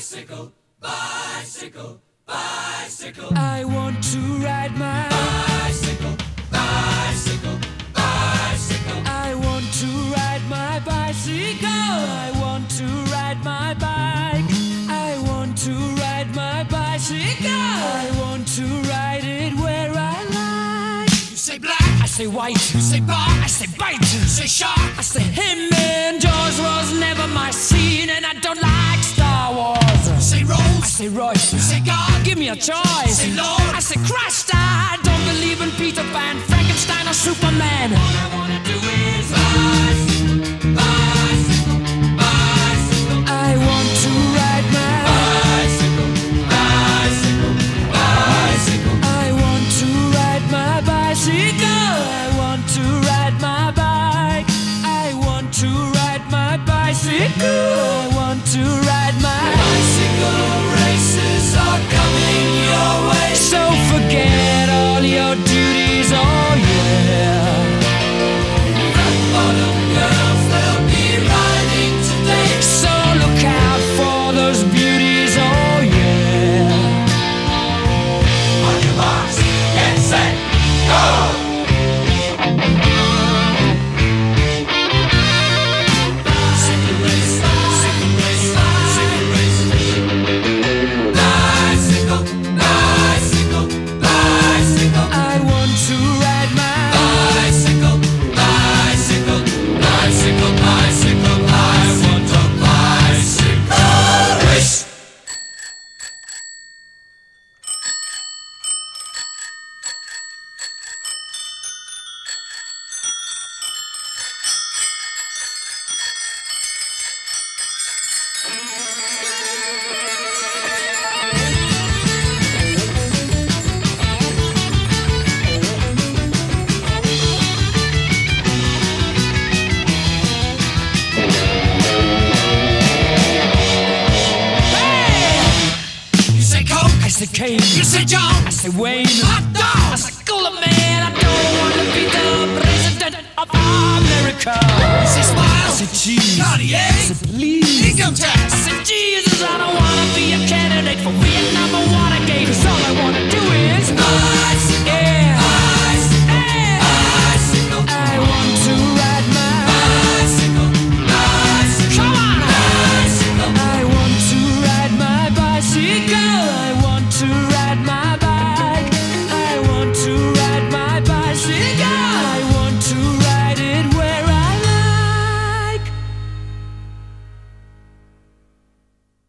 Bicycle, bicycle, bicycle. I want to ride my bicycle, bicycle, bicycle. I want to ride my bicycle. I want to ride my bike. I want to ride my bicycle. I want to ride it where I like. You say black, I say white. you say bar, I say bite. you say shark. I say him and Jaws was never my scene, and I don't like Star Wars. You say I Rose, say Royce. you say God, Give me a choice. say Lord. I say Christ. I don't believe in Peter Pan, Frankenstein, or Superman. All I wanna do is bicycle, bicycle, bicycle. I want to ride my Bicycle, bicycle, bicycle. I want to ride my bicycle. I want to ride my bike. I want to ride my bicycle. I want to ride my Bicycle races are coming your way. So forget all your duties, oh yeah. Rock bottom girls, they'll be riding today. So look out for those beauties, oh yeah. On your marks, get set, go! Bicycle race, bicycle race, bicycle race. Bicycle, bicycle, bicycle. I want to ride my Bicycle, bicycle, bicycle, bicycle. I want a bicycle race. You say Coke, I say Kane. you say John, I say Wayne. hot I dog. say Cooler Man. I don't want to be the president of America. You say I Smile, say cheese. Cartier, I say please. income I tax. say Jesus. I don't want to be a candidate for Vietnam or Watergate. 'Cause all I want to